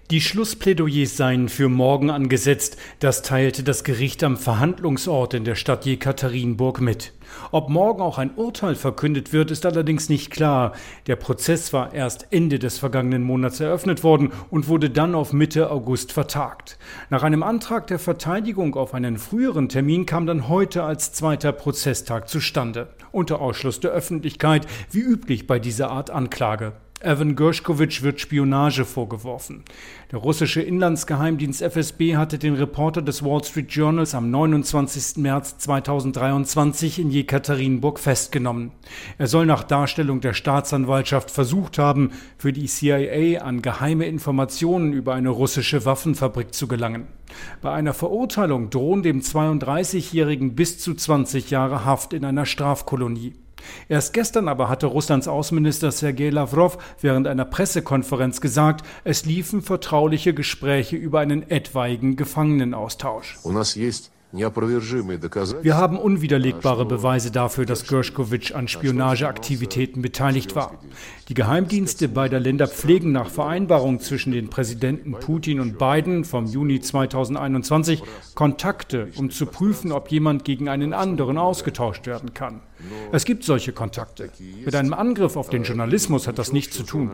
Die Schlussplädoyers seien für morgen angesetzt. Das teilte das Gericht am Verhandlungsort in der Stadt Jekaterinburg mit. Ob morgen auch ein Urteil verkündet wird, ist allerdings nicht klar. Der Prozess war erst Ende des vergangenen Monats eröffnet worden und wurde dann auf Mitte August vertagt. Nach einem Antrag der Verteidigung auf einen früheren Termin kam dann heute als zweiter Prozesstag zustande. Unter Ausschluss der Öffentlichkeit, wie üblich bei dieser Art Anklage. Evan Gershkovich wird Spionage vorgeworfen. Der russische Inlandsgeheimdienst FSB hatte den Reporter des Wall Street Journals am 29. März 2023 in Jekaterinburg festgenommen. Er soll nach Darstellung der Staatsanwaltschaft versucht haben, für die CIA an geheime Informationen über eine russische Waffenfabrik zu gelangen. Bei einer Verurteilung drohen dem 32-Jährigen bis zu 20 Jahre Haft in einer Strafkolonie. Erst gestern aber hatte Russlands Außenminister Sergei Lavrov während einer Pressekonferenz gesagt, es liefen vertrauliche Gespräche über einen etwaigen Gefangenenaustausch. Wir haben unwiderlegbare Beweise dafür, dass Gershkovich an Spionageaktivitäten beteiligt war. Die Geheimdienste beider Länder pflegen nach Vereinbarung zwischen den Präsidenten Putin und Biden vom Juni 2021 Kontakte, um zu prüfen, ob jemand gegen einen anderen ausgetauscht werden kann. Es gibt solche Kontakte. Mit einem Angriff auf den Journalismus hat das nichts zu tun.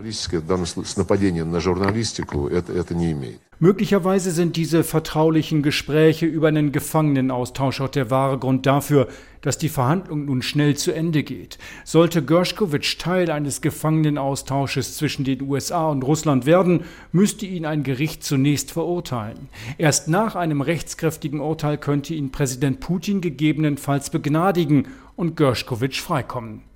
Möglicherweise sind diese vertraulichen Gespräche über einen Gefangenenaustausch auch der wahre Grund dafür, dass die Verhandlung nun schnell zu Ende geht. Sollte Gershkovich Teil eines Gefangenenaustausches zwischen den USA und Russland werden, müsste ihn ein Gericht zunächst verurteilen. Erst nach einem rechtskräftigen Urteil könnte ihn Präsident Putin gegebenenfalls begnadigen und Gershkovich freikommen.